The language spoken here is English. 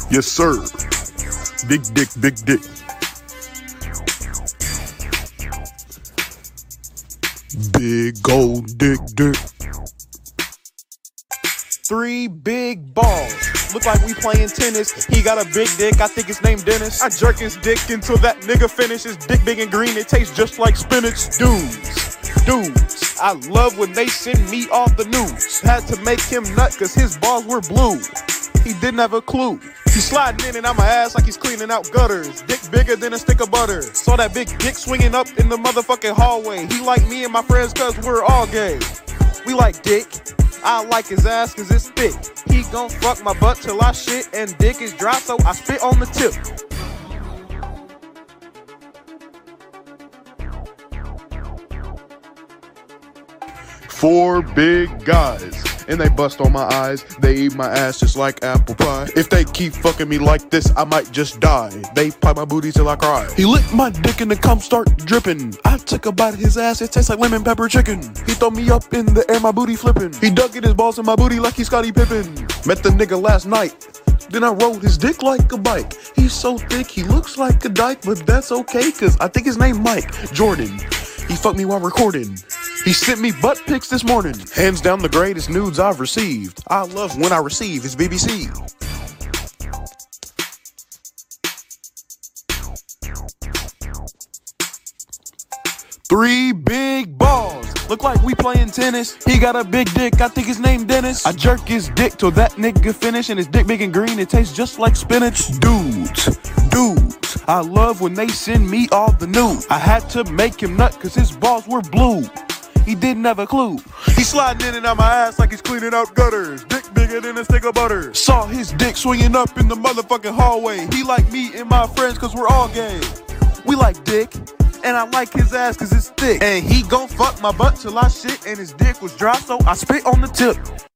Yes, sir. Big dick, big dick. Big old dick, dick. 3 big balls. Look like we playing tennis. He got a big dick, I think his name Dennis. I jerk his dick until that nigga finishes. Dick big and green, it tastes just like spinach. Dudes, I love when they send me all the news. Had to make him nut cause his balls were blue. He didn't have a clue. He's sliding in and out my ass like he's cleaning out gutters. Dick bigger than a stick of butter. Saw that big dick swinging up in the motherfucking hallway. He like me and my friends cause we're all gay. We like dick. I like his ass cause it's thick. He gon' fuck my butt till I shit and dick is dry, so I spit on the tip. Four big guys, and they bust on my eyes. They eat my ass just like apple pie. If they keep fucking me like this, I might just die. They pipe my booty till I cry. He licked my dick and the cum start dripping. I took a bite of his ass, it tastes like lemon pepper chicken. He throw me up in the air, my booty flipping. He dug in his balls in my booty like he's Scottie Pippen. Met the nigga last night, then I rode his dick like a bike. He's so thick, he looks like a dyke, but that's okay, cause I think his name Mike Jordan. He fucked me while recording. He sent me butt pics this morning. Hands down the greatest nudes I've received. I love when I receive his BBC. Three big balls. Look like we playing tennis. He got a big dick, I think his name Dennis. I jerk his dick till that nigga finish, and his dick big and green, it tastes just like spinach. Dudes, I love when they send me all the news. I had to make him nut cause his balls were blue. He didn't have a clue. He's sliding in and out my ass like he's cleaning out gutters. Dick bigger than a stick of butter. Saw his dick swinging up in the motherfucking hallway. He like me and my friends cause we're all gay. We like dick, and I like his ass cause it's thick. And he gon' fuck my butt till I shit and his dick was dry, so I spit on the tip.